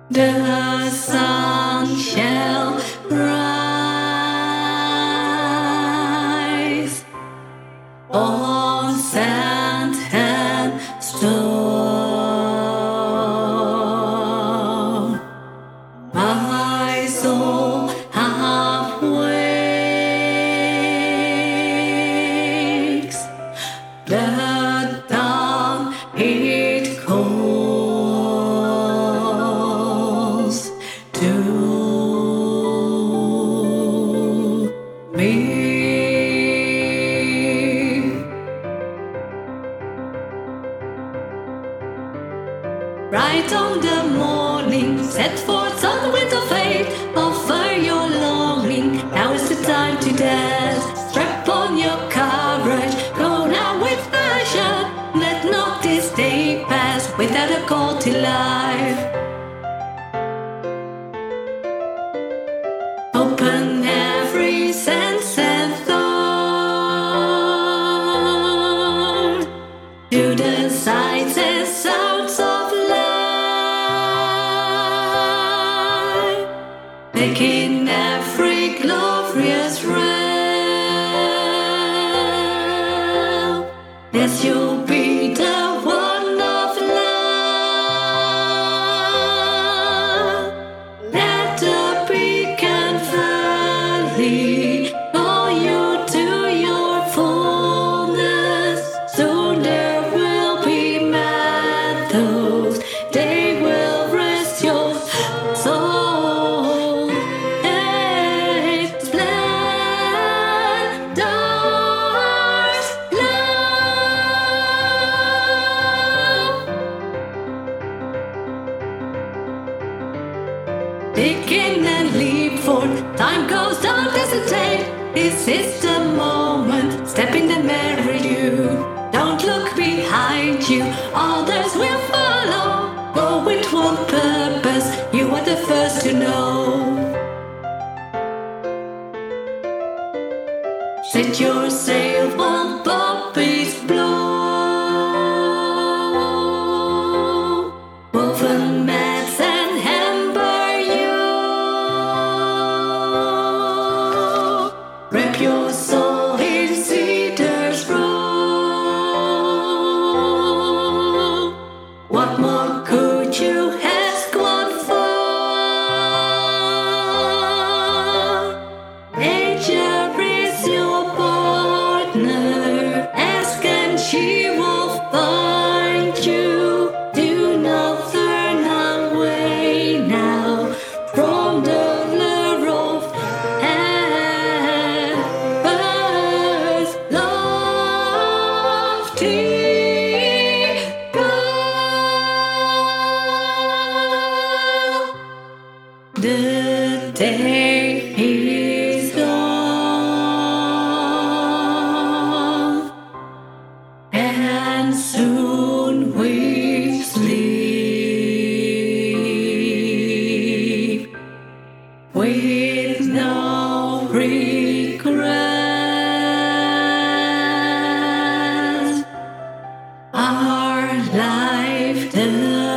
The sun shall rise on sand and stone. My soul half wakes. The dawn it calls to me. Bright on the morning, set forth on the wind of fate. Offer your longing, now is the time to dance. Strap on your courage, go now with passion. Let not this day pass without a call to life. Open every sense and thought to the sights and sounds of life. Take in every glorious realm. Yes, you'll be the one of love. Let the beacon valley call you to your fullness. Soon there will be meadows, they will rest your soul. Hey, splendors, love. Take in and leap forth, time goes, don't hesitate. This is the moment, step in and marry you. Don't look behind you, others will follow. Go with one purpose, you are the first to know. Set your sail while poppies blow. Woven mats and amber you. Wrap your soul in cedar's robe. What more could you ask one for? Nature is your partner. Ask and she will find you. Do not turn away now from the lure of heaven's lofty goal. The day is gone, and soon we sleep with no regrets. Our life.